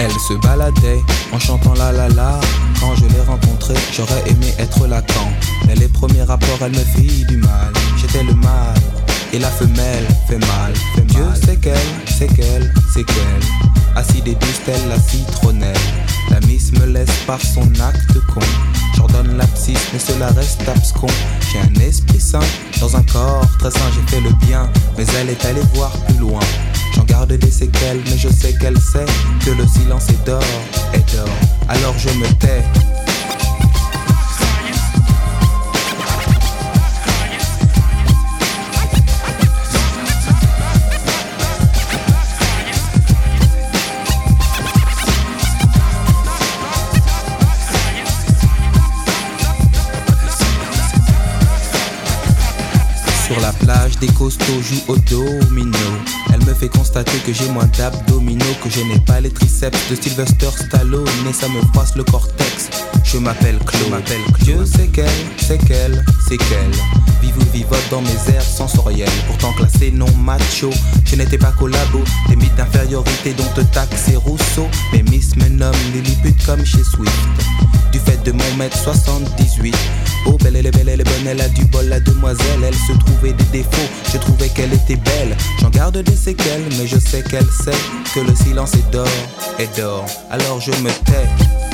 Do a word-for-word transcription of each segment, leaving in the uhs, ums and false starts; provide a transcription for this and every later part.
Elle se baladait en chantant la la la. Quand je l'ai rencontrée, j'aurais aimé être Lacan. Mais les premiers rapports, elle me fit du mal. J'étais le mâle et la femelle fait mal, fait mal. Dieu sait qu'elle, c'est qu'elle, c'est qu'elle. Acide et douce telle la citronnelle. La miss me laisse par son acte con. J'ordonne l'abscisse mais cela reste abscon. J'ai un esprit sain dans un corps très sain. J'ai fait le bien mais elle est allée voir plus loin. J'en garde des séquelles mais je sais qu'elle sait que le silence est d'or, est d'or. Alors je me tais. Sur la plage, des costauds jouent au domino. Elle me fait constater que j'ai moins d'abdominaux, que je n'ai pas les triceps de Sylvester Stallone. Et ça me froisse le cortex. Je m'appelle Claude, je m'appelle Claude. Dieu sait qu'elle, c'est qu'elle, c'est qu'elle. Vive ou vivote dans mes airs sensoriels. Pourtant classé non macho, je n'étais pas collabo. Des mythes d'infériorité dont te taxe et Rousseau. Mais Miss me nomme Lilliput comme chez Swift. Du fait de mon mètre soixante-dix-huit. Oh belle elle est belle, elle est bonne, elle a du bol la demoiselle. Elle se trouvait des défauts, je trouvais qu'elle était belle. J'en garde des séquelles, mais je sais qu'elle sait que le silence est d'or, est d'or. Alors je me tais.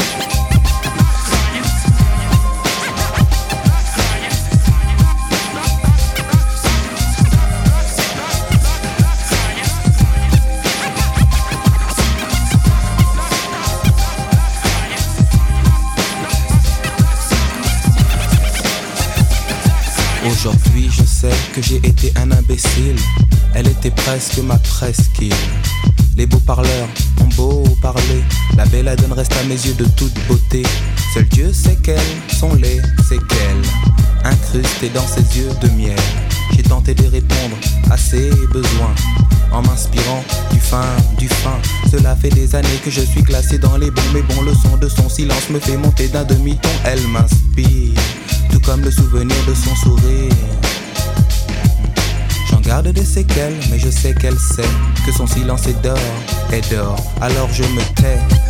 Aujourd'hui je sais que j'ai été un imbécile. Elle était presque ma presqu'île. Les beaux parleurs ont beau parler, la belladone reste à mes yeux de toute beauté. Seul Dieu sait quelles sont les séquelles incrustées dans ses yeux de miel. J'ai tenté de répondre à ses besoins en m'inspirant du fin, du fin. Cela fait des années que je suis classé dans les bons. Mais bon, le son de son silence me fait monter d'un demi-ton. Elle m'inspire, tout comme le souvenir de son sourire. J'en garde des séquelles, mais je sais qu'elle sait que son silence est d'or, est d'or. Alors je me tais.